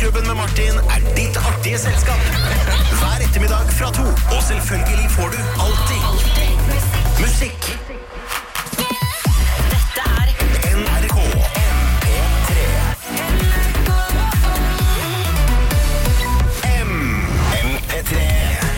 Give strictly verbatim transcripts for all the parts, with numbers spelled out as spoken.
Morgenklubben med Martin er ditt artige selskap. Hver ettermiddag fra to. Og selvfølgelig får du alltid musikk. Dette er N R K M P tre. M P tre.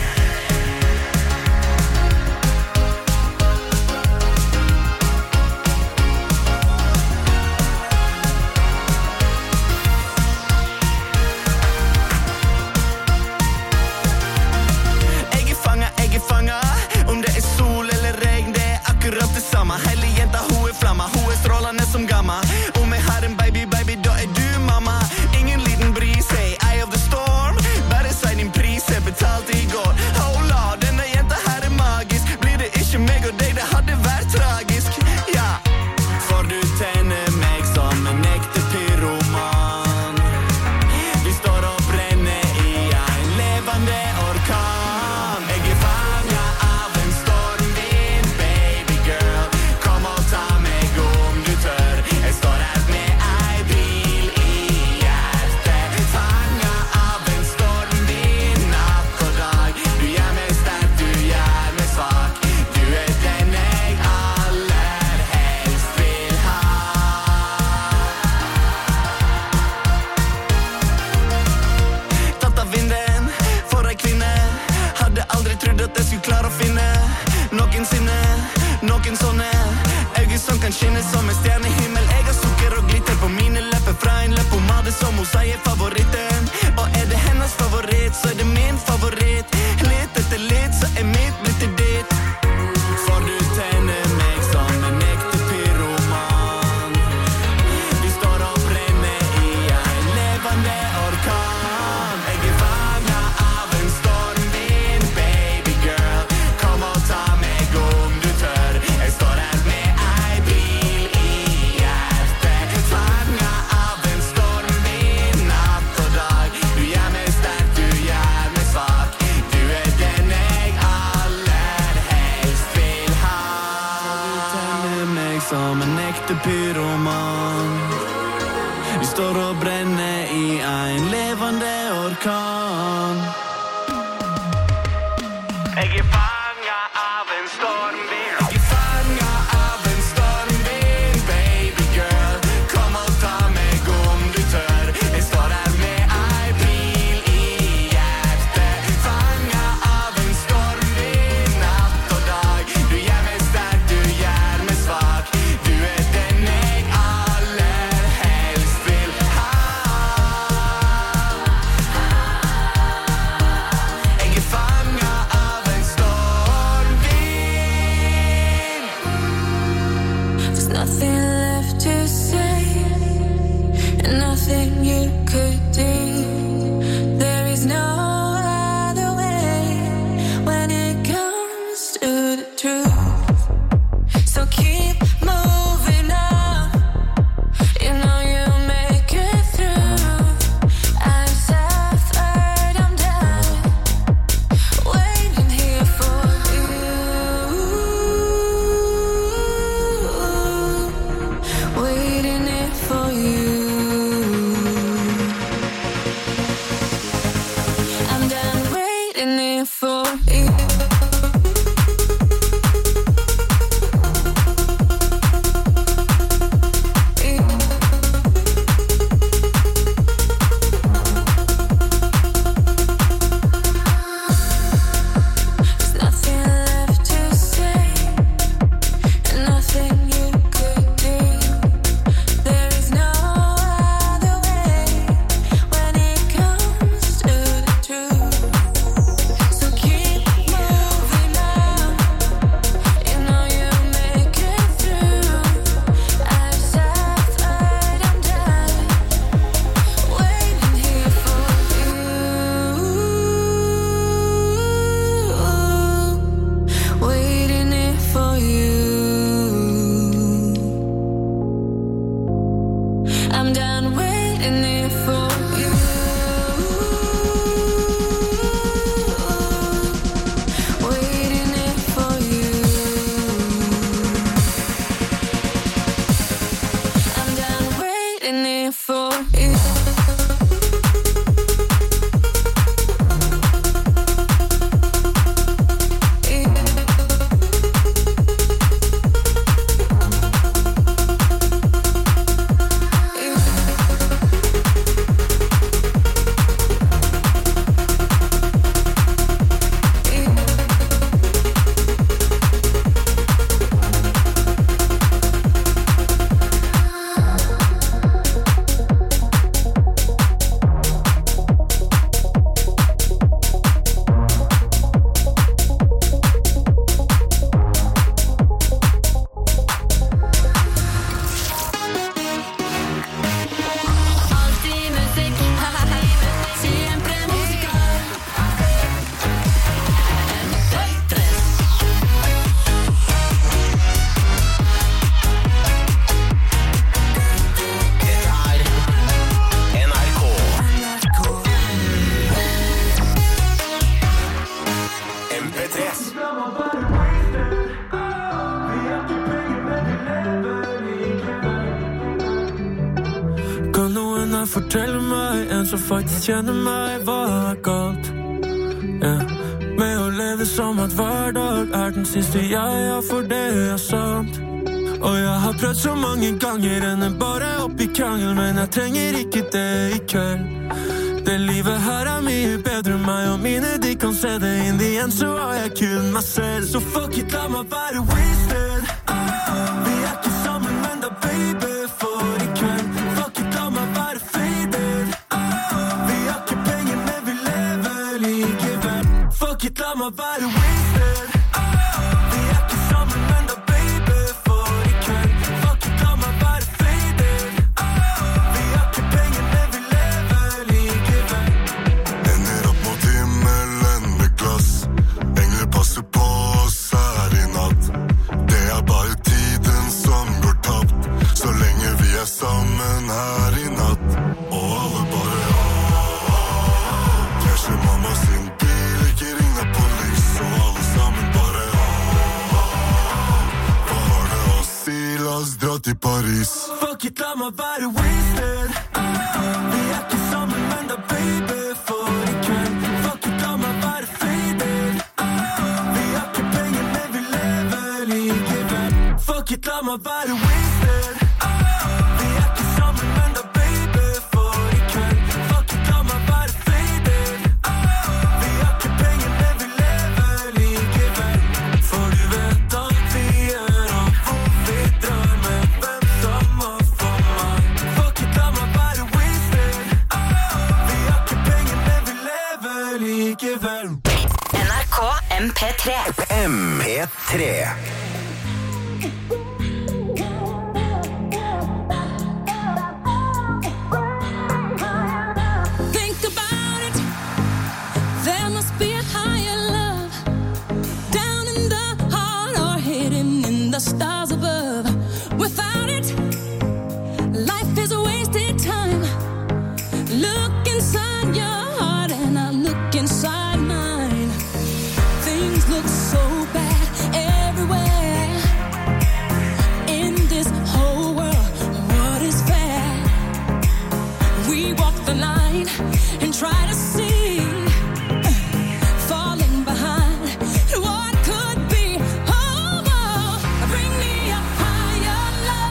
Om det er sol eller regn, det er akkurat det samme. Hele jenta, hun er flamma, hun er strålende som gamma. Om jeg har en baby, baby, da er du mamma. Ingen liten bris, hey, eye of the storm. Bare si din pris, jeg betalte i går. Hola, denne jenta her er magisk. Blir det ikke meg og deg, det hadde vært tragisk. Ja, for du tenner meg som en ekte pyroman. Vi står og brenner i en levende orkan. Jeg er fanget av en stormvind, baby girl. Kom og ta meg om du tør. Jeg står her med ei bil i hjertet. Fanget av en stormvind, natt og dag. Du gjør meg sterk, du gjør meg svak. Du er den jeg aller helst vil ha. Tatt av vinden for ei kvinne. Hadde aldri trodd at jeg skulle klare å finne noensinne, noen sånne øyne som kan skinne som en stjernehimmel. Jeg har sukker og glitter på mine lepper fra en leppomade som hun sier favoritten. Og er det hennes favoritt, så er det min favoritt. Litt etter litt, så er mitt blitt til ditt. For du tenner meg som en ekte pyroman. Du står og brenner i en levende orkan. Jeg er fanget av en stormvind, baby girl. Kom og ta meg om du tør. Jeg står her med ei bil i hjertet. Fanget av en stormvind, natt og dag. Du gjør meg sterk, du gjør meg svak. Du er den jeg aller helst vil ha. Du tenner meg som en ekte pyroman. Vi står og brenner i en levende orkan. Jeg er fanget av en stormvind. Jeg er fanget av en stormvind, baby girl. Kom og ta meg om du tør. Jeg står her med ei bil i hjertet. Fanget av en stormvind, natt og dag. Du gjør meg sterk, du gjør meg svak. Du er den jeg aller helst vil ha. Jeg er fanget av en stormvind. There's nothing left to say, and nothing you could do. There is no other way when it comes to the truth. So keep moving on. You know you'll make it through. I've suffered, I'm done, waiting here for you. Waiting here for you. I'm done waiting here for you. There's nothing left to say, and nothing you could do. There is no other way when it comes to the truth. So keep moving on. You know you'll make it through. I've suffered, I'm done, waiting here for you. Waiting here for you. I'm done waiting here for you. Waiting here for you. I'm done waiting here for you. meg, fortell meg, en som faktisk kjenner meg, hva er galt? Yeah. Med å leve som at hver dag er den siste jeg har, for det er sant. Og jeg har prøvd så mange ganger enn bare opp i krangel, men jeg trenger ikke det i kveld. Det livet her er mye bedre enn meg, og mine de kan se det inn igjen, så har jeg kun meg selv. Så fuck it, la meg være wasted. Vi er ikke sammen, men da baby, for i kveld. Fuck it, la meg være faded. Vi har ikke penger, men vi lever likevel. Fuck it, la meg være wasted. Vi er ikke sammen, men da baby, for i kveld. Fuck it, la meg være faded. Vi har ikke penger, men vi lever likevel. Ender opp mot himmelen med glass. Engler passer på oss her i natt. Det er bare tiden som går tapt, så lenge vi er sammen her i natt. Og alle bare krasjer mamma sin bil, ikke ring deg polis. Og alle sammen bare hva har det å si, la oss dra til Paris. Fuck it, la meg være wasted. Vi er ikke sammen, men da baby, for i kveld. Fuck it, la meg være faded. Vi har ikke penger, men vi lever likevel. Fuck it, la meg være wasted. Vi er ikke sammen, men da baby, for i kveld. Fuck it, la meg være faded. Vi har ikke penger, men vi lever likevel. For du vet alt vi gjør, og hvor vi drar med hvem som må få meg. Fuck it, la meg være wasted. Vi har ikke penger, men vi lever likevel. N R K M P tre. M P tre. Think about it. There must be a higher love down in the heart or hidden in the stars above. Without it, life is a wasted time. Look inside your heart and I look inside mine. Things look so bad everywhere. In this whole world, what is fair? We walk the line and try to see, falling behind what could be. Oh, oh, bring me a higher love.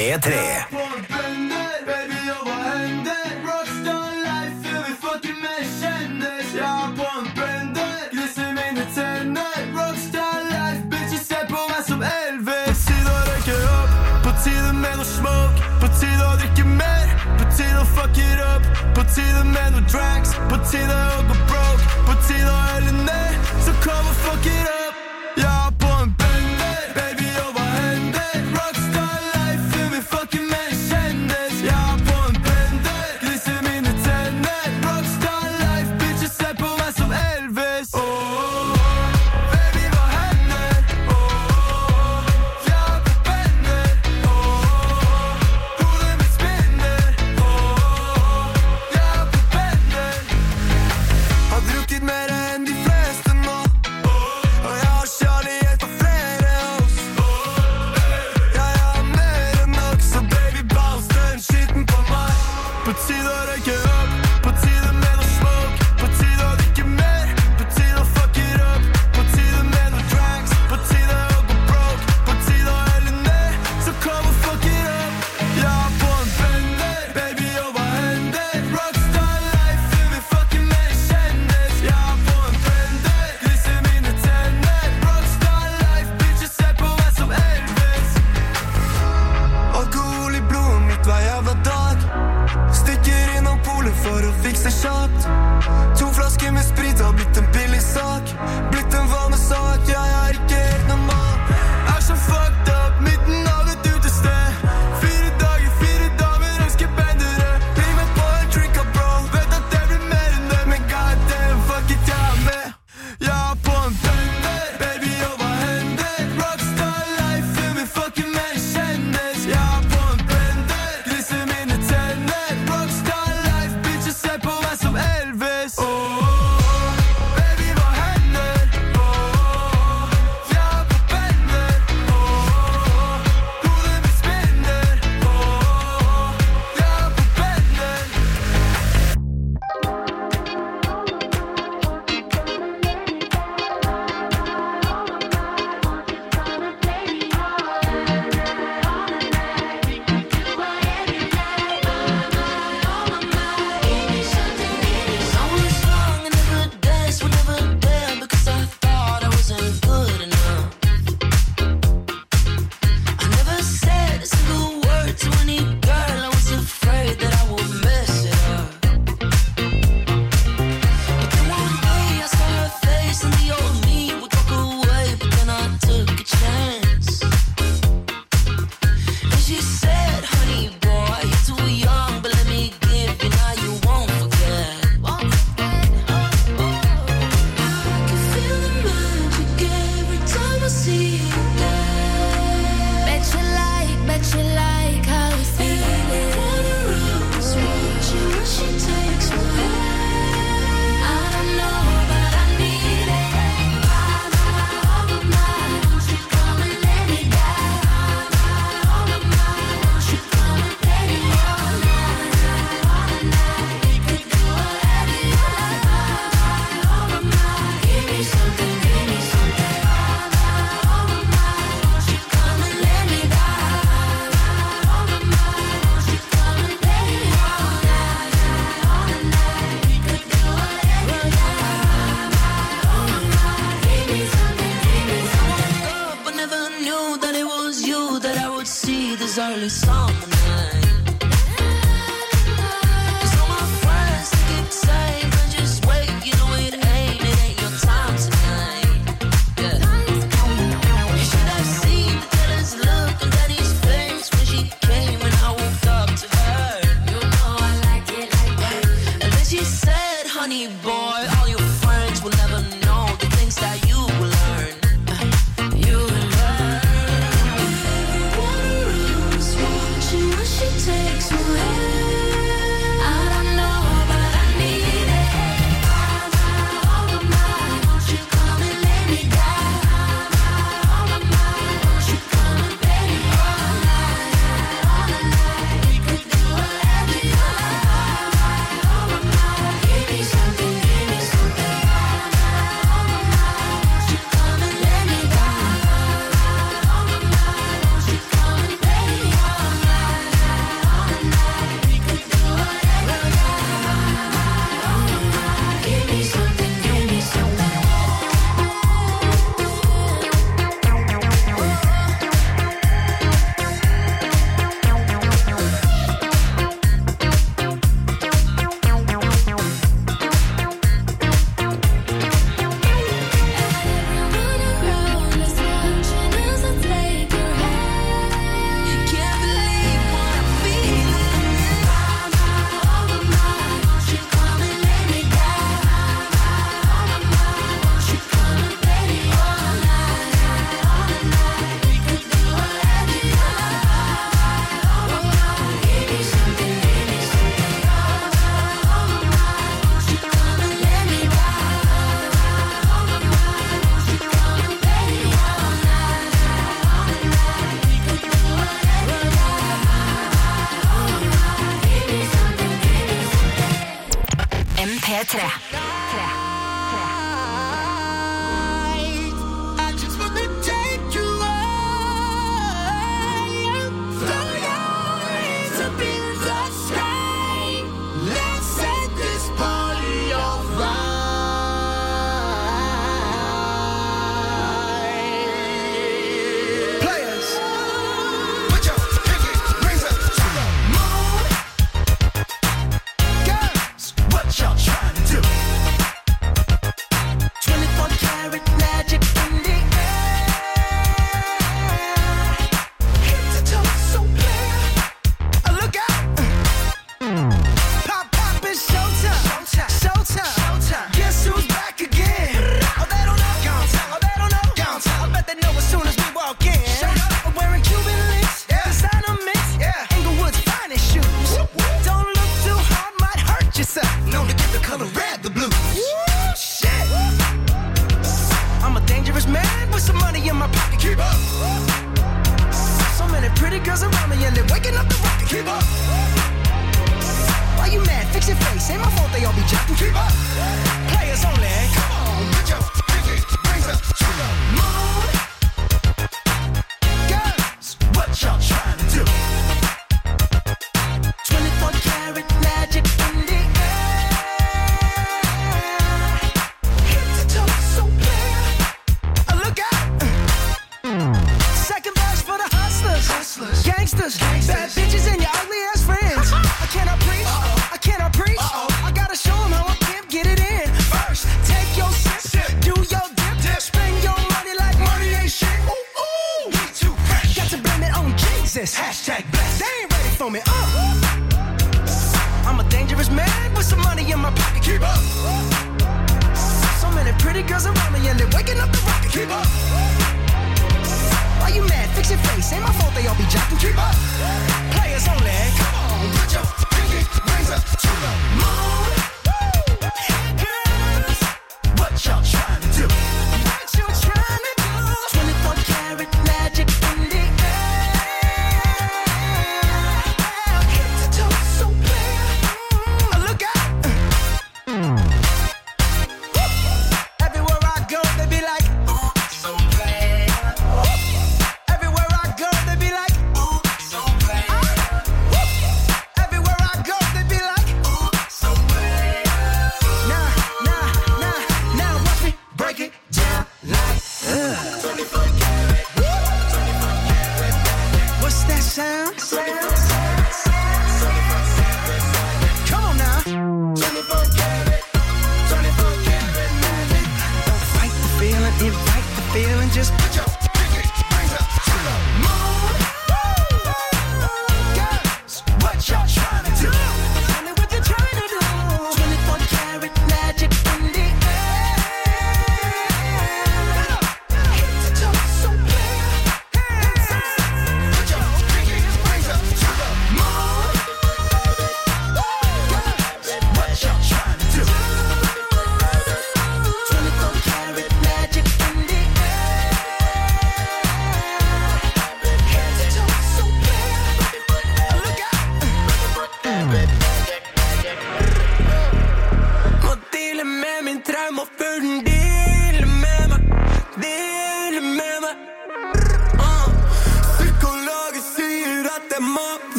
P tre. På tide med noe drags, på tide å gå broke, på tide å helle ned, så kom og fuck it up. Jeg er på en bender, baby, og hva hender? Rockstar life, før vi fucker med en kjendis. Jeg er på en bender, gliser mine tenner. Rockstar life, bitches ser på meg som Elvis. Oh, oh, oh, baby, hva hender? Oh, oh, oh, jeg er på bender. Oh, oh, oh, hodet mitt spinner. Oh, oh, oh, har drukket mer enn de fleste nå, og jeg har kjærlighet for flere oss. Jeg har mer enn nok, så baby, bounce den skitten på meg. På tide å røyke opp, på tide med noe smoke, på tide å drikke mer, på tide å fuck it up, på tide med noe drags, på tide å gå broke, på tide å helle ned, så kom og fuck it up. Jeg er på en bender, baby, og hva hender? Rockstar life, før vi fucker med en kjendis. Jeg er på en bender, gliser mine tenner. Rockstar life, bitches ser på meg som Elvis. Alkohol i blodet mitt hver jævla dag. Stikker innom polet for å fikse kjapt. To flasker med sprit har blitt en billig sak. Blitt en vanesak, jeg er ikke helt normal. Er så fucked up, midten av et utested. Fire dager, fire damer, elsker bendere. Bli med på en drink up, bro. Vet at det blir mer enn det, men goddamn, fuck it, jeg er med. Jeg er på en bender, baby, og hva hender? Rockstar life, før vi fucker med en kjendis. Jeg er på en bender, gliser mine tenner. Rockstar life, bitches ser på meg som Elvis. Oh, oh, oh, baby, hva hender? Oh, oh, oh, jeg er på bender. Oh, oh, oh, hodet mitt spinner. Oh, oh, oh, jeg er på bender. I was young and never danced, would never dare because I thought I wasn't good enough. I never said a single word to any girl. I was afraid that I would mess it up. But then one day I saw her face and the old me would walk away. But then I took a chance. And she said, honey boy, you're too young, but let me give you, now you won't forget. Won't forget, oh, oh. I can feel the magic every time I see you there. Bet you like, bet you like how we feel it. Wanna rose, watching when she takes my hand. I don't know, but I need it. My, my, oh my, won't you come and let me die? My, my, oh my, won't you come and let me all night, all night. We could do whatever you like. My, my, oh my, give me something, give me something. My, my, oh my, won't you come and let me die? My, oh my, won't you come and let me all night, all night. We could do whatever you like. My, oh my, give me something, give me something. I woke up, I never knew that it was you that I would see this early summer night. 'Cause all my friends they keep saying, "But just wait, you know it ain't, it ain't your time tonight." Yeah. You should have seen the jealous look on Danny's face when she came and I woke up to her. You know I like it like that. And then she said, honey boy, all your friends will never know the things that you will learn. You will learn. Wanna rose, watching when she takes my hand. I don't know, but I need it. My, my, oh my, won't you come and let me die? My, my, oh my, won't you come and let me all night, all night. We could do whatever you like. My, oh my, give me something, give P tre.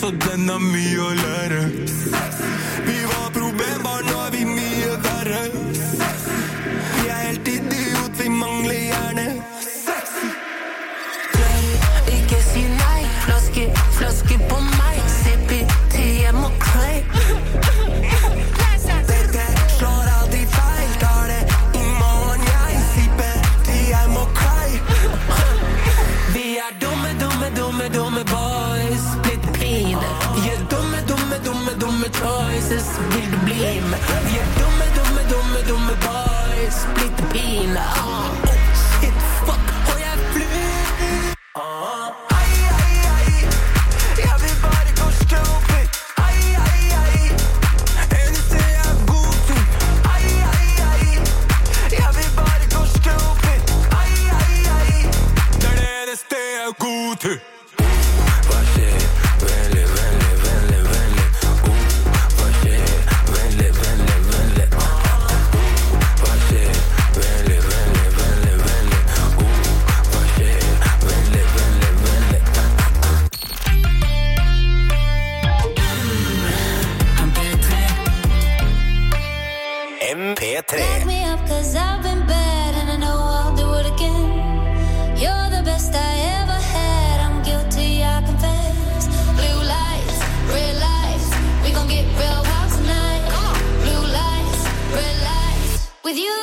så den har mye å lære. Vi var problembarn, nå er vi mye verre. Vi er helt idiot, vi mangler hjerne. Ikke si nei, flaske, flaske på meg. C P T M og Cray. Dette slår aldri feil, tar det i morgen jeg. C P T M og Cray. Vi er dumme, dumme, dumme, dumme boys. Blitt pin. Vi er dumme, dumme, dumme, dumme choices. Vil du bli med? Vi er dumme, dumme, dumme, dumme boys. Blitt pin. Ah, oh shit, fuck, og jeg flyr. Ah. M P tre. Back me up cause I've been bad and I know I'll do it again. You're the best I ever had, I'm guilty, I confess. Blue lights, red lights, we gon' get real wild tonight. Blue lights, red lights, with you.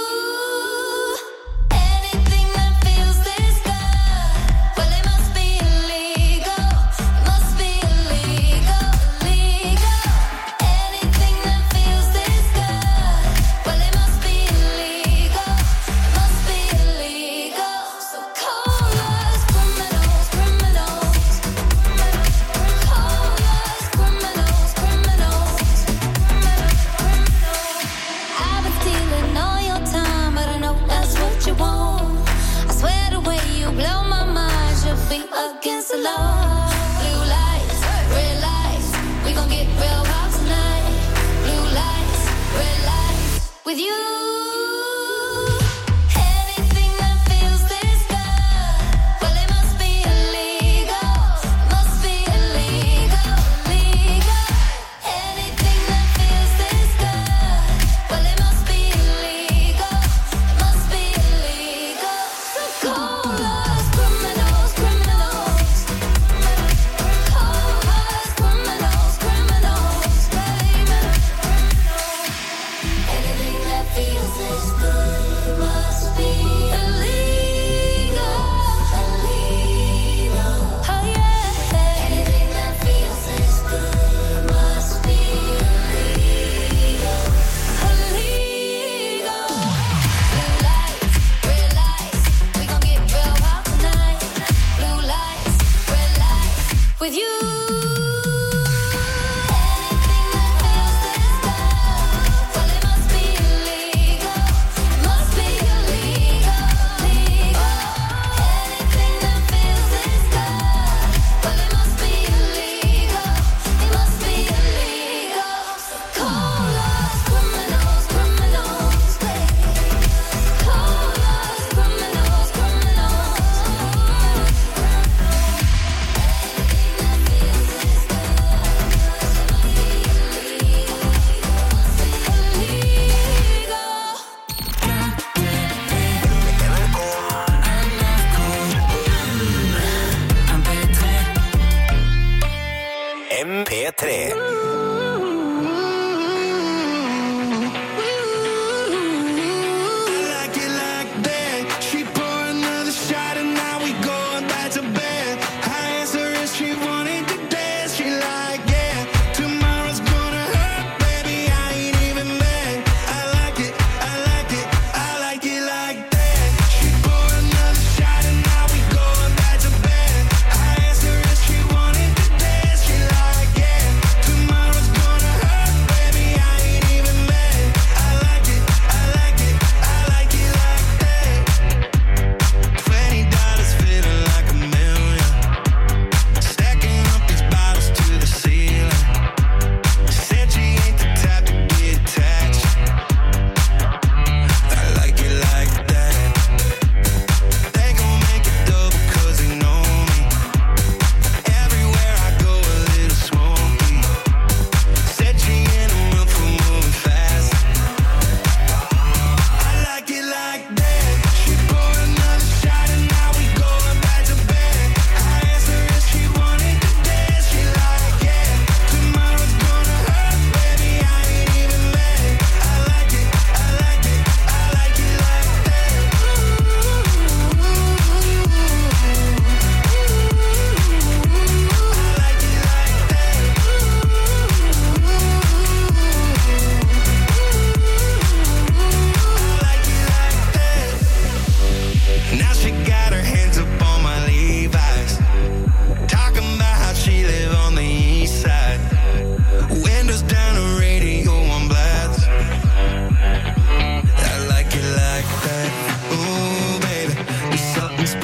Anything that feels this good, well it must be illegal. It must be illegal, illegal. Anything that feels this good, well it must be illegal. It must be illegal. So call us criminals, criminals. Call us criminals, criminals. I've been stealing all your time, but I know that's what you want. I swear the way you blow my mind should be against the law. Blue lights, red lights, we gon' get real wild tonight. Blue lights, red lights, with you. Anything that feels this good, well it must be illegal. It must be illegal, illegal. Anything that feels this good, well it must be illegal. It must be illegal. So call us criminals, criminals. Call us criminals, criminals, baby. Anything that feels this good must be illegal, illegal. Oh yeah. Anything that feels this good must be illegal, illegal. Blue lights, red lights, we gon' get real wild tonight. Blue lights, red lights, with you. Anything that feels this good, well it must be illegal. It must be illegal, illegal. Anything that feels this good, well it must be illegal. It must be illegal. So call us criminals, criminals, baby. Call us criminals, criminals. M P tre. Like it like that. She pour another shot and now we going back to bed. Her answer is she wanted to dance. She like, yeah, tomorrow's gonna hurt, baby, I ain't even mad. I like it, I like it, I like it like that. She pour another shot and now we going back to bed. Her answer is she wanted to dance. She like, yeah, tomorrow's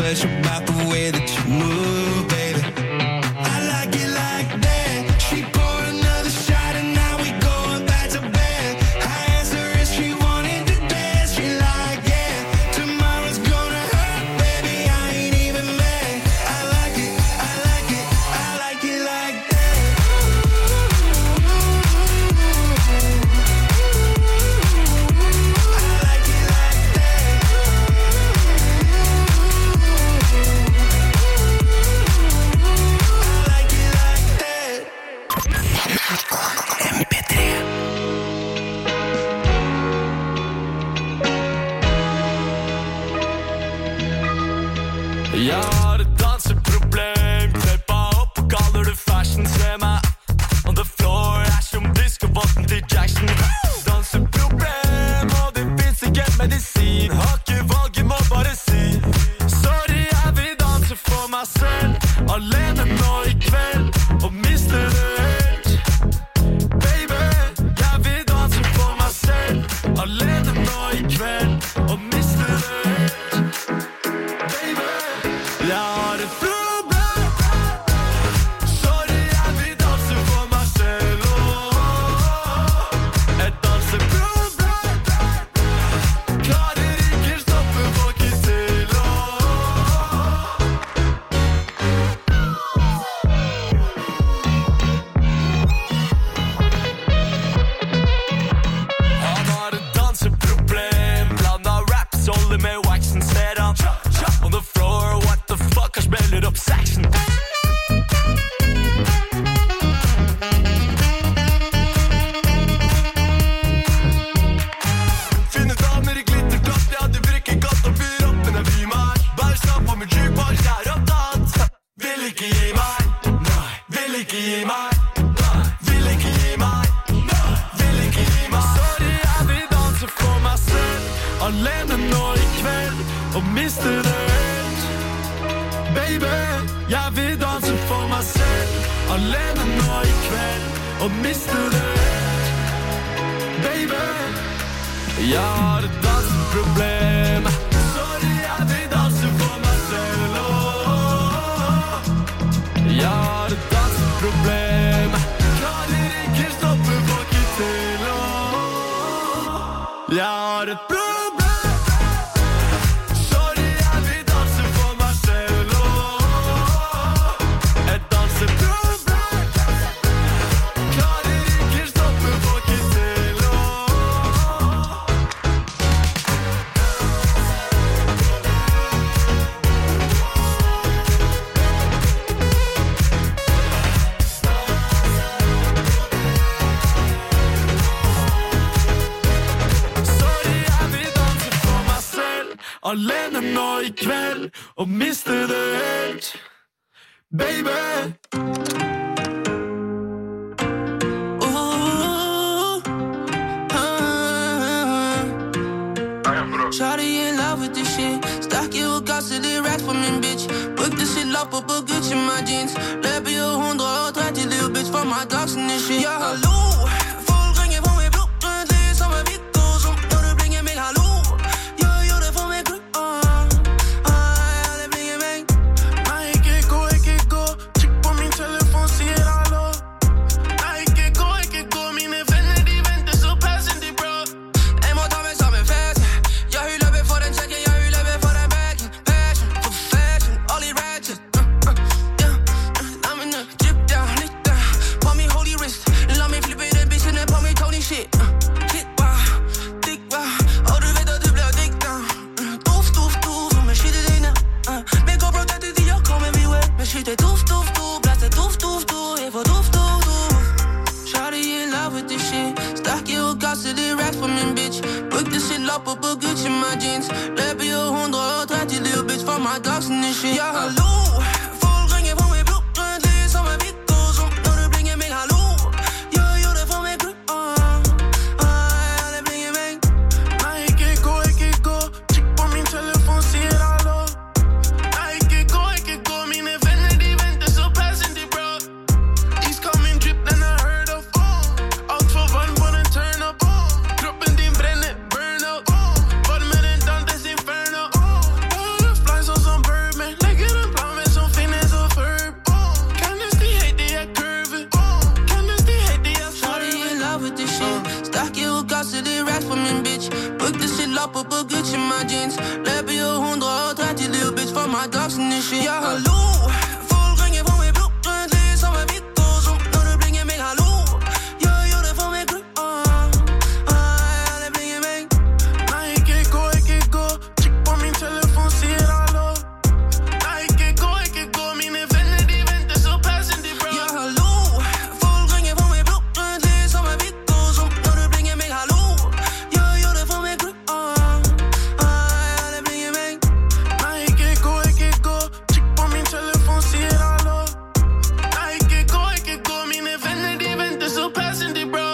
special about the way that you move, baby. I like it like that. She poured another shot and now we going back to bed. I asked her if she wanted to dance. She like, yeah, tomorrow's gonna hurt, baby, I ain't even mad. I like it, I like it, I like it like that. I like it like that. I like it like that. M P tre. Jeg har et danseproblem. Klippa opp og kaller det fashion. Se meg on the floor. Er som diskobotten til Jackson. Danseproblem, og det finnes ikke en medisin. Har ikke valget, må bare si sorry, jeg vil danse for meg selv. Alene nå i kveld og miste det helt. Baby, jeg vil danse for meg selv. Alene nå i kveld og miste det helt. Baby, jeg har et problem. Sorry, jeg vil danse for meg selv. Åh, et danseproblem. Klarer ikke stoppe, får ikke til. Åh. Han har et danseproblem. Blanda raps, holder med waxen, ser han on the floor, what the fuck, han spiller opp section. Finne damer i glittertopp, ja, det virker godt og byr opp, men jeg bryr meg. Bare slapp på med jukebox, jeg er opptatt. Vil ikke gi meg, nei, vil ikke gi meg, nei, vil ikke gi meg, nei, vil ikke gi meg. Sorry, jeg vil danse for meg selv, alene nå i kveld, og miste det helt. Baby, jeg vil danse for meg selv, alene nå i kveld, og miste det helt. Baby, jeg har et danseproblem. Sorry, jeg vil danse for meg selv. Åh, jeg har et danseproblem. Klarer ikke stoppe, får ikke til. Åh, jeg har et problem. Sorry, jeg vil danse for meg selv. Åh, et danseproblem. Klarer ikke stoppe, får ikke til. Åh. Sorry, jeg vil danse for meg selv, alene nå i kveld, og miste det helt. Baby. Shawty in love with this shit. Stack you og gasser det racks på min bitch. Brukte sit lapper på Gucci my jeans. Løper jo hundre og tretti little bitch for my dogs and this shit. Ja, hallo. Folk ringer på meg blå. Det er som en Viggo, som når du blinger meg, hallo. Jeg gjør det for meg grupp. Ah, ah, det blinger meg. Nei, ikke gå, ikke gå. Kikk på min telefon, sier hallo. Nei, ikke gå, ikke gå. Mine venner, de venter så passende, bro. Jeg må ta meg sammen fast. Jeg vil løpe for den checken, jeg vil løpe for den bagen. Passion, for fashion, all i ratchet. Uh, uh, yeah, uh, I'm in a drip down, lit down. På min holy wrist, la meg flippe den bitchen ned på min Tony shit. Uh, hit bar, dick bar, og du vet at du bliver dick down. Uh, duf, duf, duf, med shit i dine. Uh, men går bro, det er de, jeg kommer vi ved. Med shit er duf, duf, duf, plads er duf, duf, duf, jeg får duf, duf, duf. Shawty in love with this shit. Stak you og gasser det racks på min bitch. Brukte sit lapper på Gucci my jeans. Løper jo hundre og tretti little bitch for my dogs and this shit. Ja, hallo. Folk ringer på meg blå. Det er som en Viggo, som når du blinger meg, hallo. Jeg gjør det for meg grupp. Ah, ah, det blinger meg. Nei, ikke gå, ikke gå. Kikk på min telefon, sier hallo. Nei, ikke gå, ikke gå. Mine venner, de venter så passende, bro. East coming drip, den er heard of. Alt for vann på den turn up. Kroppen din brenner, burn out. Var med den Dantes Inferno. Fly sånn som Birdman. jeans. Löper ju hundratrettio lur bitch för my dogs and this shit. Ja, hallå, folk ringer på mig blodgrönt lys som är vitt och som när du blinger mig, hallå. Jag gör det för mig grupp, ah, ah, det blinger mig. Nej, ikke gå, ikke gå. Kig på min telefon, siger hallå. Nej, ikke gå, ikke gå. Mine venner, de venter så passen de bro. Ja, hallå, folk ringer på mig blodgrønt lys som er vidt og som når du blinger mig, hallå. Jeg gør det for mig grupp, ah, ah, det blinger mig. Nej, ikke gå, ikke gå. Kig på min telefon, siger hallå. Nej, ikke gå, ikke gå. Mine venner, de venter så passen de bro.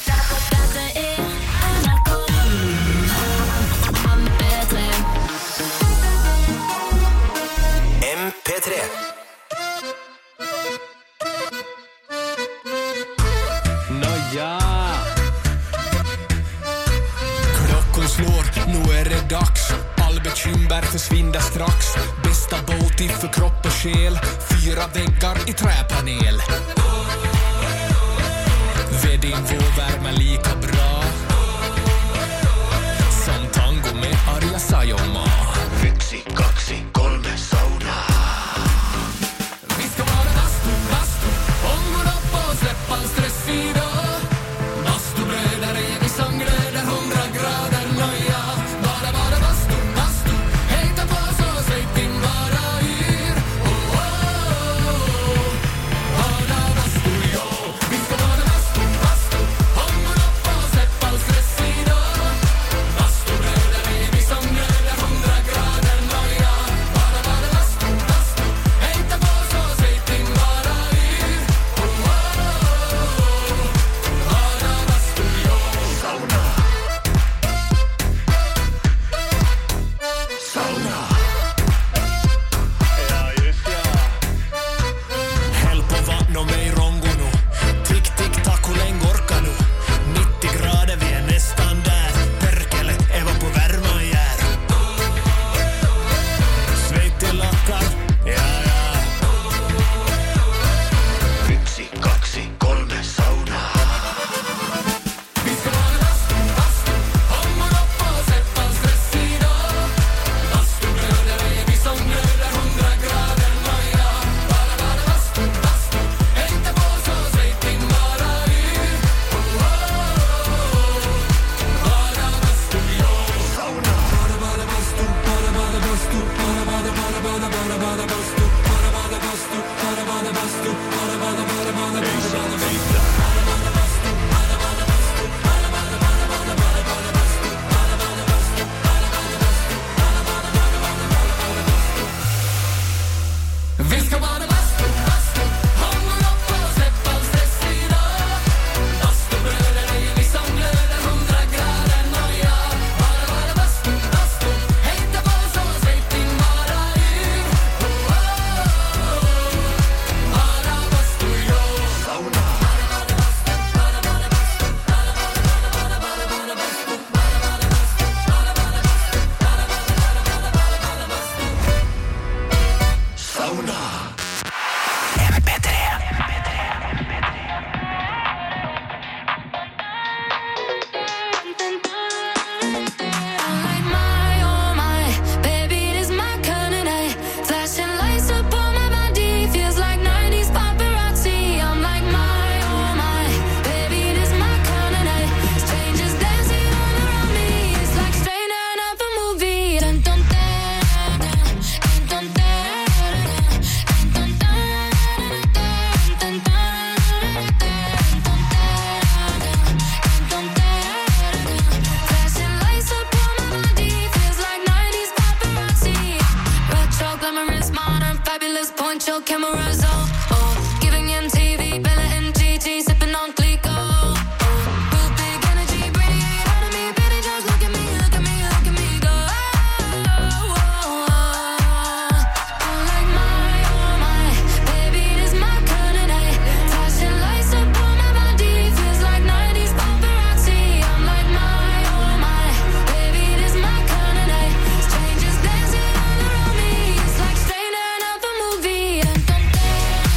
M P tre. Nåja. Klockan slår, nu är det dags. All bekymmer försvinner strax. Bästa båt för kropp och själ. Fyra väggar i träpanel. Ved din vårvärme lika bra som tango med Arja Saijonmaa. Yksi, kaksi, kolme, sauna. Vi ska vara bastu, bastu. Ångon upp och släpp all stress idag. Bastubröder är vi som glöder hundra grader nöja. Bara, bara bastu, bastu. Hejta på så säg din bara yr. Oh, oh, oh. Bara bastu, ja. Vi ska vara bastu, bastu. Ångon upp och släpp all stress idag. Bastubröder är vi som glöder hundra grader nöja. Bara, bara bastu, bastu. Hejta på så säg din bara yr. Oh, oh, oh. Bara bastu, ja. Sauna. Sauna. Ja, just ja. Häll på vatten och mig rongo nu. Tick, tick, tack, hur länge orkar nu? nittio grader, vi är nästan där. Perkele, Eva på värma jär. Sveitti lackar, ja, ja. Yksi, kaksi, kolme, sauna. Vi ska vara bastu, bastu. Ångon upp och släpp all stress idag. Bastubröder är vi som glöder hundra grader nöja. Bara, bara bastu, bastu. Hejta på så säg din bara yr. Oh, oh, oh. Bara bastu, ja. Sauna. Bara, bara bastu, bara, bara bastu. Bara, bara, bara, bara, bara, bara bastu. Bara, bara bastu, bara, bara bastu. Bara, bara, bara, bara, bara, bara bastu. Vi ska vara bastu, bastu. Ångon upp och släpp all stress idag. Bastubröder är vi som glöder hundra grader nöja. Bara, bara bastu, bastu. Hejta på så säg din bara yr. Oh, oh, oh. Bara bastu, ja. Sauna. Sauna. M P tre. Like my, oh my, baby, it is my kind of night. Flashing lights up on my body, feels like nineties paparazzi. I'm like my, oh my, baby, it is my kind of night. Strangers dancing all around me, it's like straight out of a movie. Dun, dun, dun, dun, dun, dun, dun, dun, dun, dun, dun, flashing lights up on my body, feels like nineties paparazzi. Retro, glamorous, modern, fabulous, point your cameras, oh, oh. Giving M T V, Bella and Gigi, sipping on Clico. Oh, real big energy, radiate out of me, baby, just look at me, look at me, look at me, go. Oh, oh, oh. I'm like my, oh my, baby, it is my kind of night. Flashing lights up on my body, feels like nineties paparazzi. I'm like my, oh my, baby, it is my kind of night. Strangers dancing all around me, it's like straight out of a movie. Dun, dun, dun.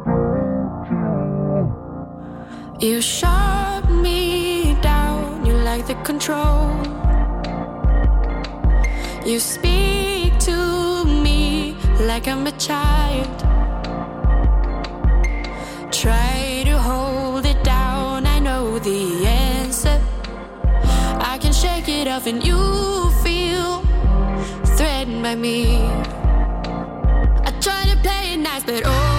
You shut me down, you like the control. You speak to me like I'm a child. Try to hold it down, I know the answer. I can shake it off and you feel threatened by me. I try to play it nice, but oh,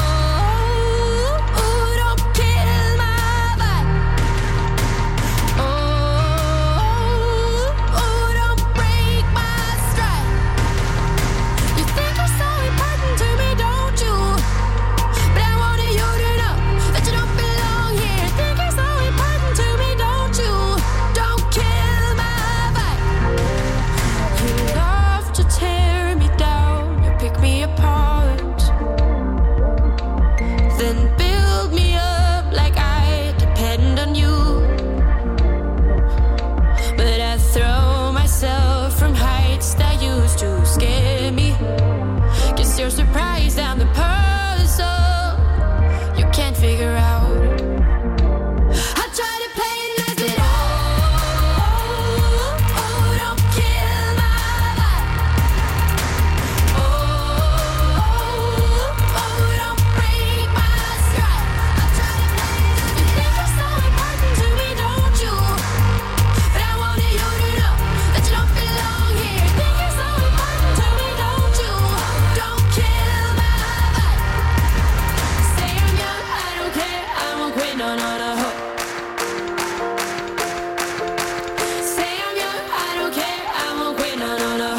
you're surprised I'm the puzzle you can't figure out. I try to play it nice, but oh, oh, don't kill my vibe. Oh, oh, don't break my stride. I try to play it nice, you think you're so important to me, don't you? But I wanted you to know that you don't belong here. Think you're so important to me, don't you? Don't kill my vibe. Say I'm young, I don't care, I won't quit, no, no, no. Say I'm young, I don't care, I won't quit, no, no, no.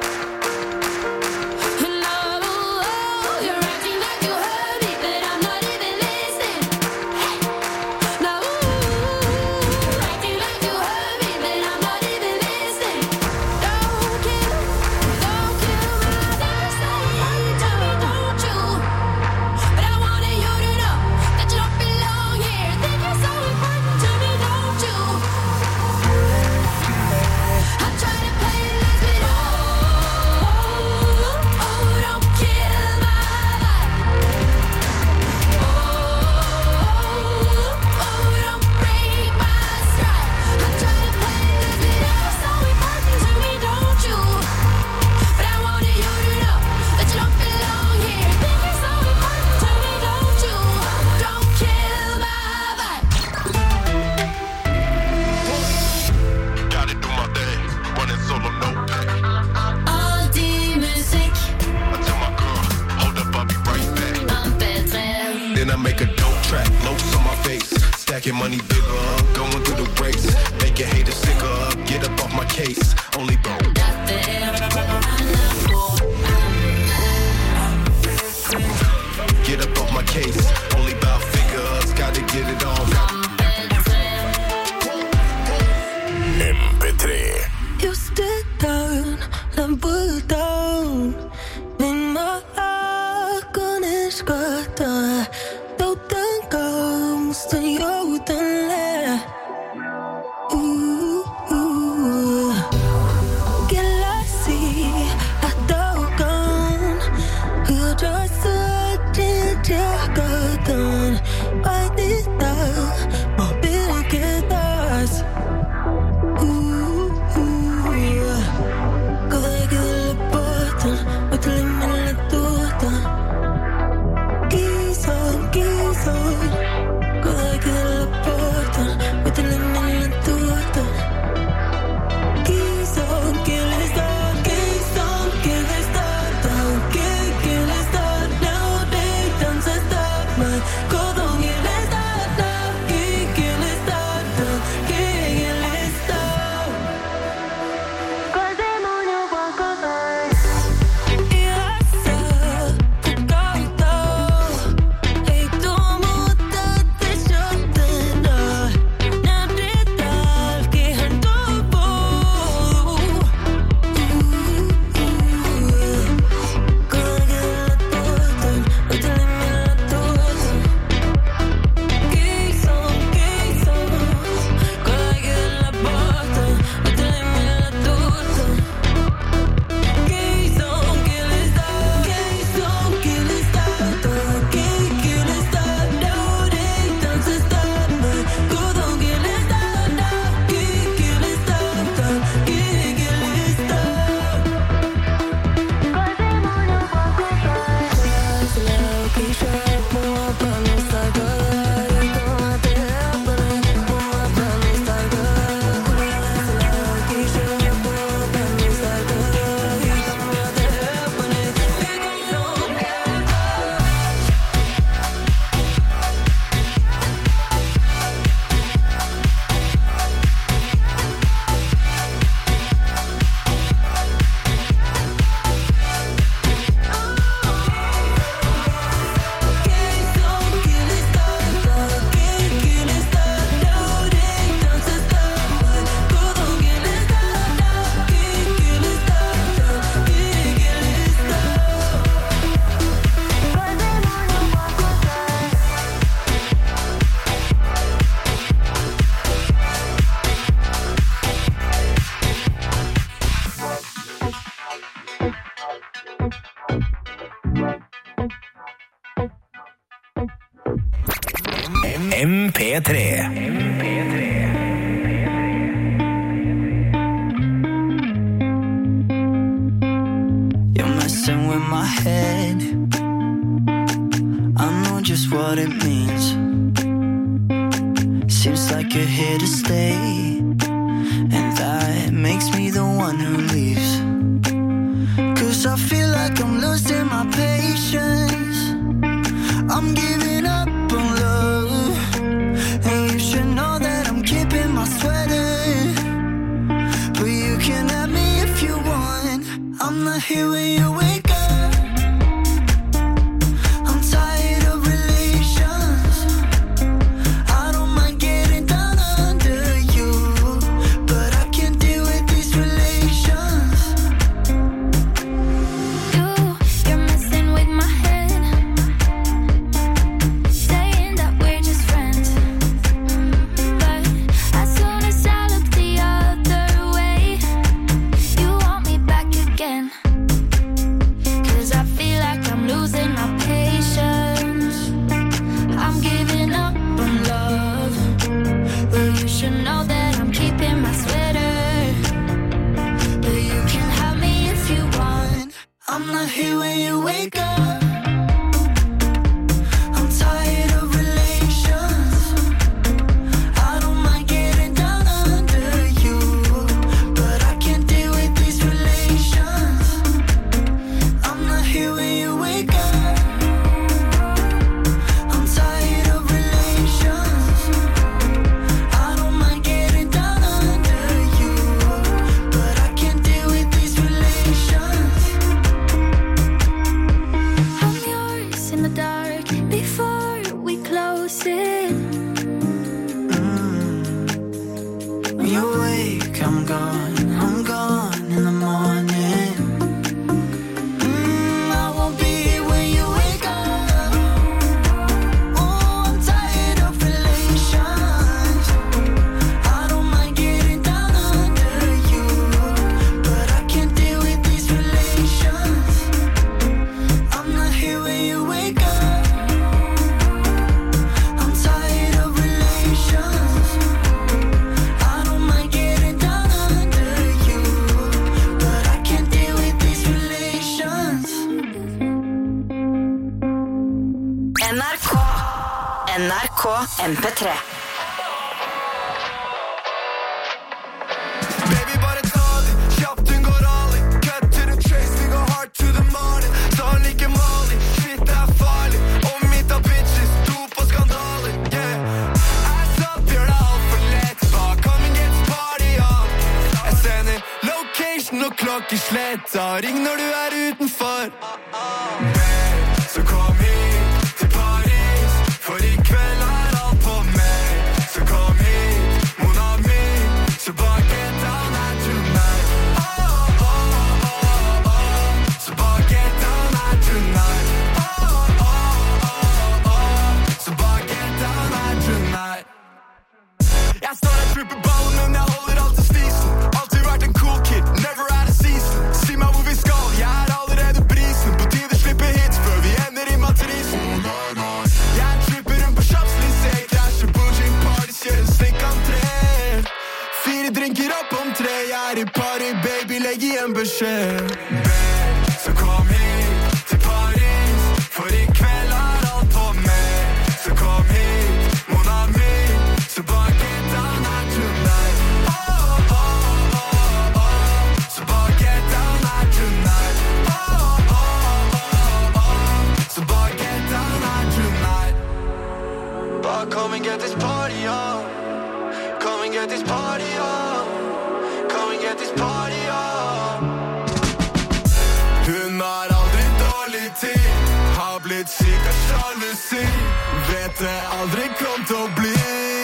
No, you're acting like you heard me, but I'm not even listening. Hey, no, acting like you heard me, but I'm not even listening. Don't kill, don't kill my vibe. So important to me, don't you? But I wanted you to know that you don't belong here. Think you're so important to me, don't you? I try to play it nice, but oh, oh, don't kill my vibe. Oh, oh, don't break my stride. I try to play it nice, but you're so important to me, don't you? But I wanted you to know that you don't belong here. Think you're so important to me, don't you? Don't kill my vibe. Gotta do my thing, running solo, no pay. Alltid musikk, I tell my girl, hold up, I'll be right back. M P tre. Then I make a dope track, loads on my face. Stacking money bigger, going through the race. Making haters sicker, get up off my case. Only bone. Dette er NRK. Get up off my case. Only about figures, gotta get it all. M P tre. You stood down, then pulled down. Mina ögon är skata. Låten comes to jorden lä. Ooh, ooh. Can I see a doggone? Who just such a doggone? Why did I more big us? Ooh, ooh. Could I get a button with the limit of the Keys on, keys on. Could I get a button with the limit of the Keys on, kill it start, keys on, kill it start, down, kill, kill it start. Now they dance and stop my cordon, kill it M P tre. You're messing with my head. I know just what it means. Seems like you're here to stay, and that makes me the one who leaves. Cause I feel like I'm losing my patience. I'm giving up on love, and you should know that I'm keeping my sweater. But you can have me if you want. I'm not here when you wake up. I'm tired of relations. I don't mind getting down under you, but I can't deal with these relations. You, you're messing with my head, saying that we're just friends. But as soon as I look the other way, you want me back again. Cause I feel like I'm losing my patience. I'm giving up on love, but you should know that I'm keeping my sweater. But you can have me if you want. I'm not here when you wake up. I'm tired of relations. I don't mind getting down under you, but I can't deal with these relations. I'm not here when you wake up. I'm tired of relations. I don't mind getting down under you, but I can't deal with these relations. I'm yours in the dark before we close it. When you wake, I'm gone. I'm gone in the morning. Mm, I won't be here when you wake up. Oh, I'm tired of relations. I don't mind getting down under you, but I can't deal with these relations. I'm not here when you wake up. I'm tired of relations. I don't mind getting down under you, but I can't deal with these relations. N R K N R K M P tre. Baby, bare ta det, kjapt hun går all in. Cut to the chase, we go hard to the morning. Så han liker Mali, shit det er farlig. Og mitt av bitches, to på skandaler, yeah. Ass up, gjør det alt for lett. Bare come and get this party on. Jeg sender location og klokkeslett. Ring når du er utenfor. Babe, så kom hit til Paris, for i kveld er alt på meg. Så kom hit, mon ami, så bare get down at tonight. Oh, oh, oh, oh, så bare get down at tonight. Oh, oh, oh, oh, så bare get down at tonight. Jeg står der tripper ballen, men jeg holder alltid spisen. Alltid vært en cool kid, never out of season. Si meg hvor vi skal, jeg er allerede brisen. På tide slippe hits før vi ender i matrisen. Jeg tripper rundt på Champs-Élysées, krasjer bourging parties, gjør en snikk entré. Fire drinker opp om tre, jeg er i party, baby, legg igjen beskjed. Babe, så kom hit til Paris, for i kveld er alt på meg. Så kom hit, mon ami, så bare get down at tonight. Oh, oh, oh, oh, så bare get down at tonight. Oh, oh, oh, oh, så bare get down at tonight. Bare come and get this party on. Come and get this party on. Come and get this party on. Hun har aldri dårlig tid, har blitt syk av sjalusi. Vet det aldri kom til å bli.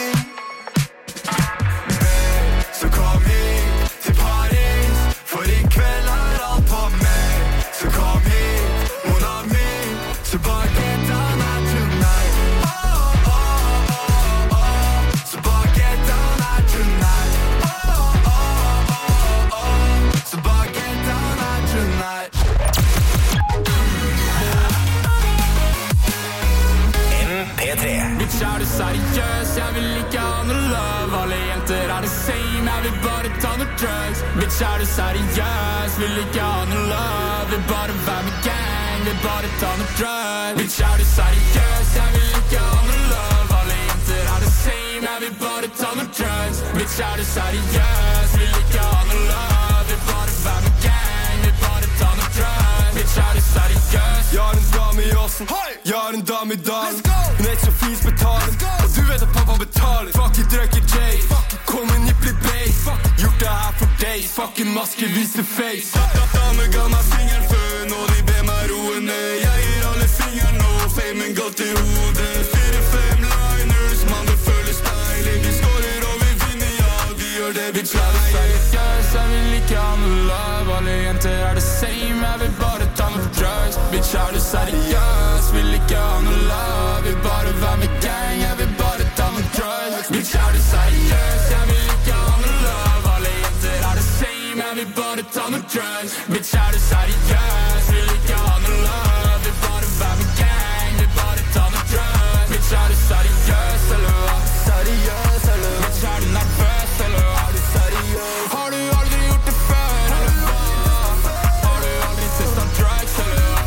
Babe, så kom hit til Paris, for i kveld er alt på meg. Så kom hit, mon ami, så bare get down at tonight. Oh, oh, oh, oh, så bare get down at tonight. Oh, oh, oh, oh, så bare get down at tonight. M P tre. Bitch, er du seriøs? Jeg vil ikke ha noe love. Alle jenter er det same, jeg vil bare ta noe drugs. Bitch, er du seriøs? Vil ikke ha noe love. Vil bare være med gang, vil bare ta noe drugs. Bitch, er du seriøs? Jeg vil ikke ha noe love. Alle jenter er det same, jeg vil bare ta noe drugs. Bitch, er du seriøs? Vil ikke ha noe love. Vil bare være med gang, vil bare ta noe drugs. Bitch, er du seriøs? Jeg har en dame i åsen, jeg har en dame i dalen. Hun er ikke så fis betalen, og du vet at pappa betaler. Fuck it, drøkker J, kom en nippli bay. Gjort det her for deg, fucking maske, vise face. Dame ga meg fingeren før, nå de ber meg roe ned. Jeg gir alle fingeren nå, famen gått i hodet. Fire, fem liners, man det føles deilig. Vi skårer og vi vinner, ja, de gjør det vi klarer. Seriøs, jeg vil ikke ha noe love. Alle jenter er det same, jeg vil bare ta noe drugs. Bitch, er du seriøs? Vil ikke ha noe love. Vil bare være med gang, jeg vil bare ta noe drugs. Bitch, er du seriøs? Jeg vil ikke ha noe love. Alle jenter er det same, jeg vil bare ta noe drugs. Bitch, er du seriøs? Vil ikke ha noe love. Vil bare være med gang, vil bare ta noe drugs. Bitch, er du seriøs, eller hva? Seriøs, eller hva? Bitch, er du nervøs, eller hva? Er du seriøs? Har du aldri gjort det før, eller hva? Har du aldri testet drugs, eller hva?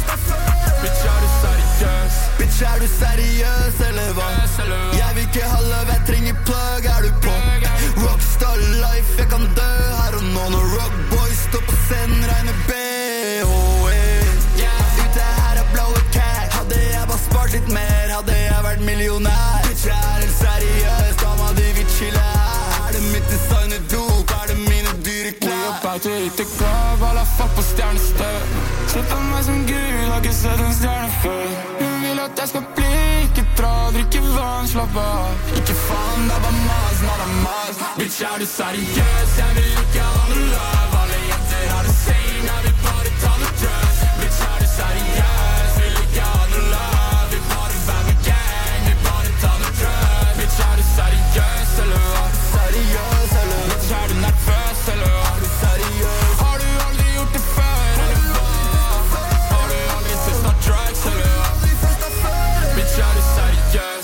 Bitch, er du seriøs? Bitch, er du seriøs, eller hva? Jeg vil ikke ha love, jeg trenger plug, er du på? Rockstar life, jeg kan dø her og nå. Når rockboys står på scenen, regner B H E. Ute her er blaue cat. Hadde jeg bare spart litt mer, hadde jeg vært millionær. Bitch, jeg er helt seriøs, dama di vil chille her. Er det mitt designerdop, er det mine dyre klær? We about to hit the club, alle fuck på stjernestøv. Se på meg som gud, har ikke sett en stjerne før. Hun vil at jeg skal bli, ikke dra, drikke vann, slapp av. Ikke faen, det er bare mas, nada mas. Bitch, er du seriøs? Jeg vil ikke ha noe love. Alle jenter er det same, jeg vil bare ta noe drugs. Bitch, er du seriøs? Vil ikke ha noe love. Vil bare være med gang, vil bare ta noe drugs. Bitch, er du seriøs, eller hva? Seriøs, eller hva? Bitch, er du nervøs, eller hva? Er du seriøs? Har du aldri gjort det før, eller hva? Har du aldri testet drugs, eller hva? Bitch, er du seriøs?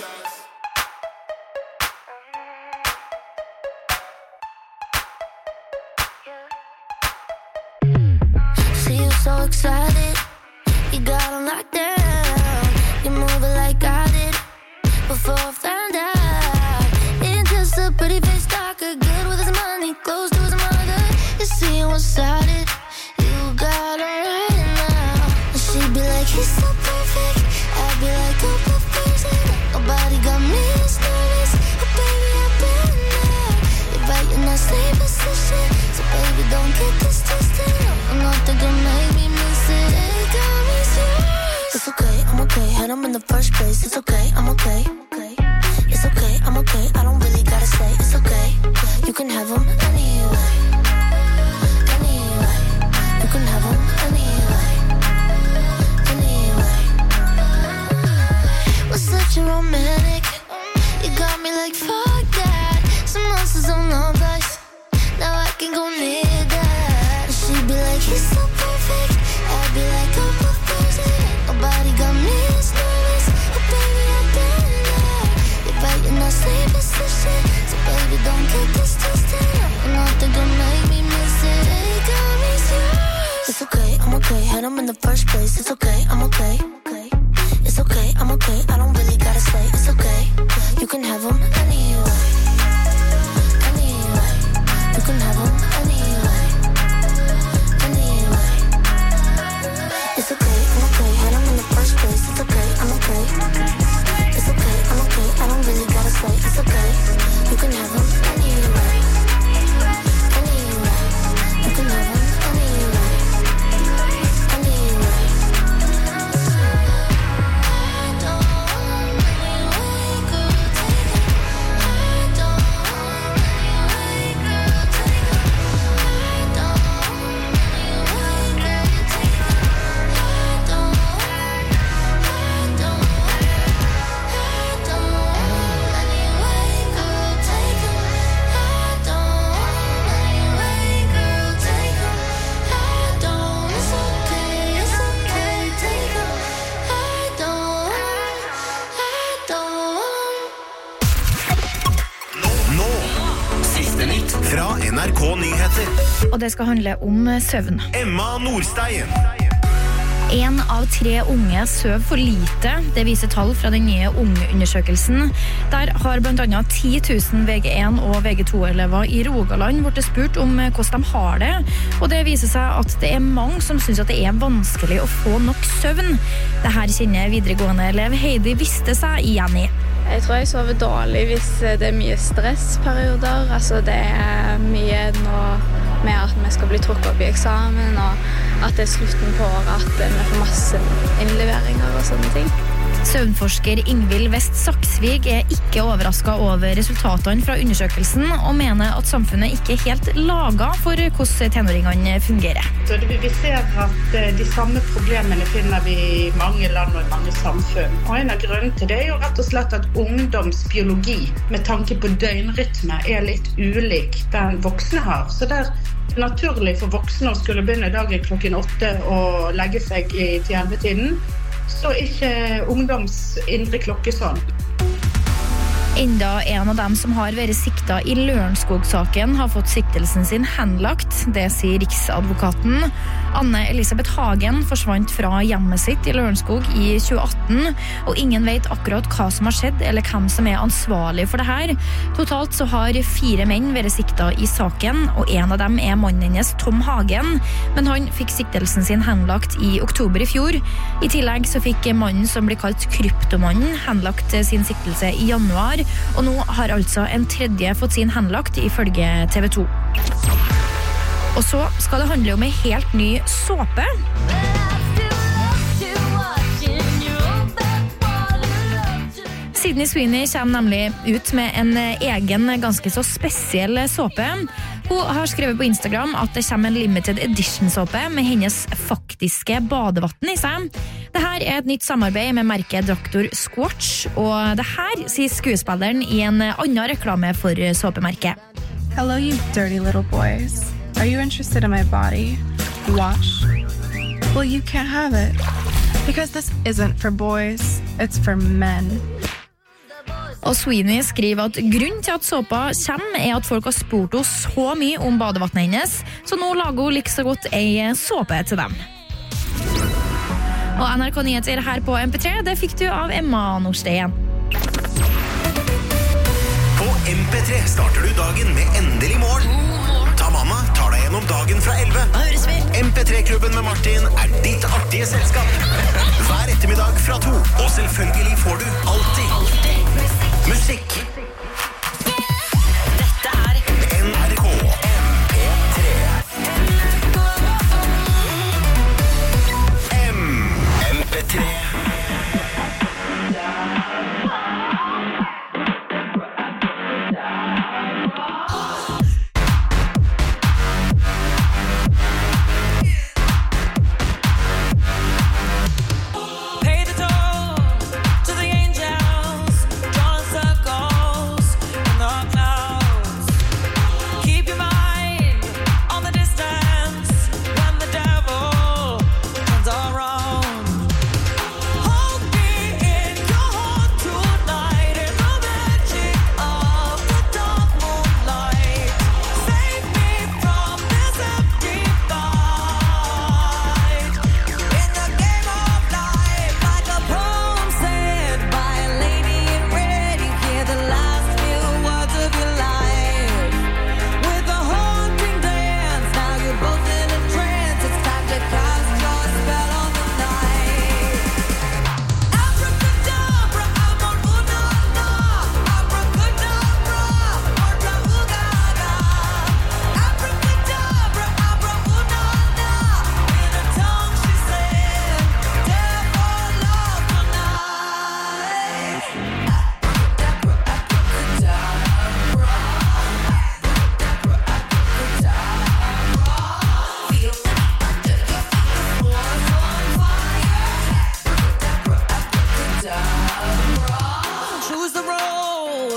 See you so excited, you got on locked down. You move it like I did before I found out. It's just a pretty face talker, good with his money, close to his mother. You see one-sided, you got her right now. And she'd be like, he's so perfect. I'd be like, oh, perfect. Nobody got me as nervous. Oh, baby, I've been there. You're right in that same position, so baby, don't get this twisted. I'm not gonna make me miss it. It got me serious. It's okay, I'm okay. Had him in the first place. It's okay, I'm okay. It's okay, I'm okay. I don't really gotta say it's okay. You can have him anyway. Anyway. You can have him anyway. Anyway. Was such a romantic. You got me like fuck that. Some monsters on the dice. Now I can go near that. She'd be like, he's so perfect. I'd be like, oh, perfect. Nobody got me as nervous. Oh, baby, I've been there. You're right in that same position, so baby, don't get this twisted. I'm not N R K Nyheter. Og det skal handle om søvn. Emma Nordstein. En av tre unge søv for lite. Det viser tall fra den nye unge-undersøkelsen. Der har blant annet ti tusen V G én og V G to-elever i Rogaland blitt spurt om hvordan de har det. Og det viser seg at det er mange som synes at det er vanskelig å få nok søvn. Det her kjenner videregående elev Heidi Viste seg igjen i. Jeg tror jeg sover dårlig hvis det er mye stressperioder. Altså det er mye nå med at vi skal bli trukket opp i eksamen, og at det er slutten på året, at vi får masse innleveringer og sånne ting. Søvnforsker Ingvild Vest Saksvig er ikke overrasket over resultatene fra undersøkelsen og mener at samfunnet ikke er helt laget for hvordan tenåringene fungerer. Så vi ser at de samme problemene finner vi i mange land og i mange samfunn. Og en av grunnene til det er jo rett og slett at ungdomsbiologi med tanke på døgnrytme er litt ulik den voksne har. Så det er naturlig for voksne å skulle begynne dagen klokken åtte og legge seg i til elleve-tiden. Så ikke ungdoms indre klokke sånn. Enda en av dem som har vært sikta i Lørenskog-saken har fått siktelsen sin henlagt, det sier Riksadvokaten. Anne Elisabeth Hagen forsvant fra hjemmet sitt i Lørenskog i tjue atten, og ingen vet akkurat hva som har skjedd eller hvem som er ansvarlig for det her. Totalt så har fire menn vært sikta i saken, og en av dem er mannen hennes, Tom Hagen, men han fikk siktelsen sin henlagt i oktober i fjor. I tillegg så fikk mannen som blir kalt Kryptomannen henlagt sin siktelse i januar, og nå har altså en tredje fått sin henlagt ifølge T V to. Og så skal det handle om en helt ny såpe. Sydney Sweeney kommer nemlig ut med en egen, ganske så spesiell såpe. Hun har skrevet på Instagram at det kommer en limited edition-såpe med hennes faktiske badevatten i seg. Dette er et nytt samarbeid med merket doktor Squatch, og det her sier skuespilleren i en annen reklame for såpemerket. Hello, you dirty little boys. Are you interested in my body? Wash? Well, you can't have it. Because this isn't for boys, it's for men. Og Sweeney skriver at grunnen til at såpa kommer er at folk har spurt henne så mye om badevattnet hennes, så nå lager hun like så godt ei såpe til dem. Og N R K Nyheter her på M P tre, det fikk du av Emma Nordstein. På M P tre starter du dagen med Endelig morgen. Ta mamma, tar deg gjennom dagen fra elleve. M P tre-klubben med Martin er ditt artige selskap. Hver ettermiddag fra to. Og selvfølgelig får du alltid musikk. Dette er N R K M P tre. M M P tre.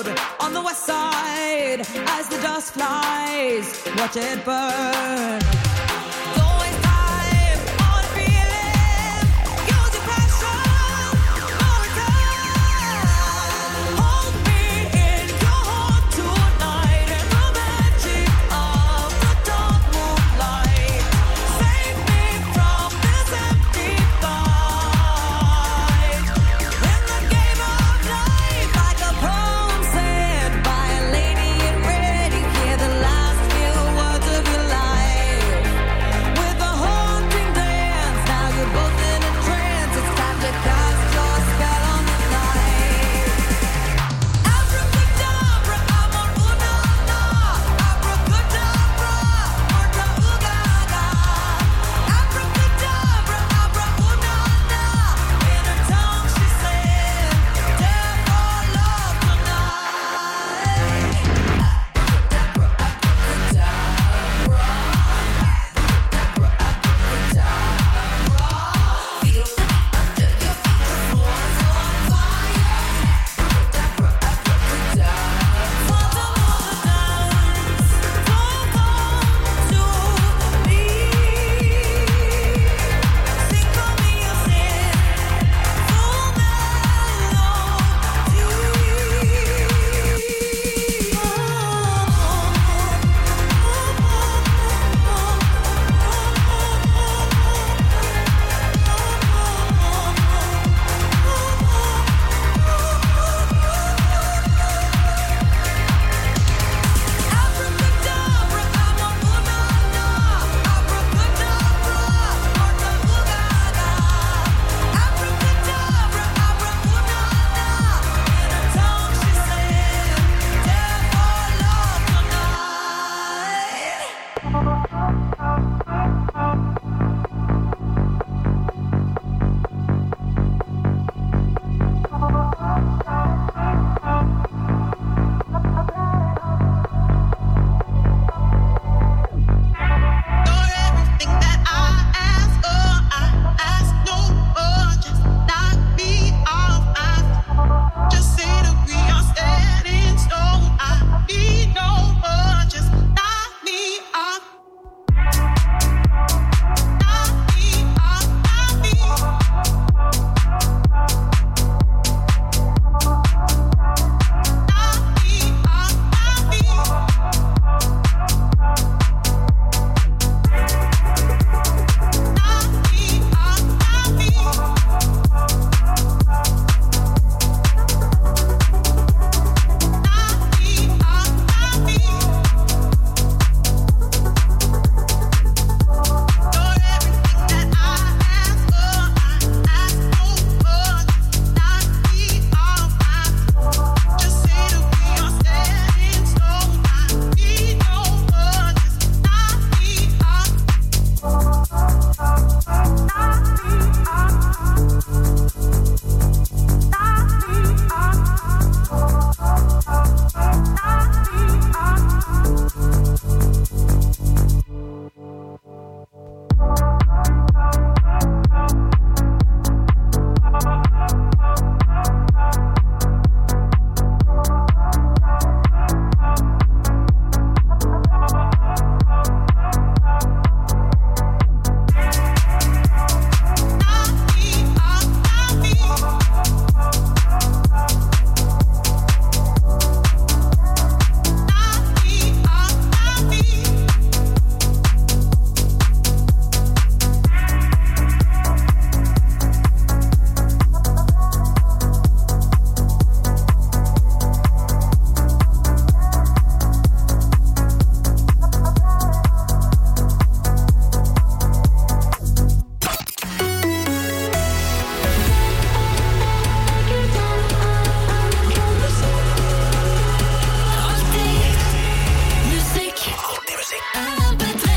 As the dust flies, watch it burn.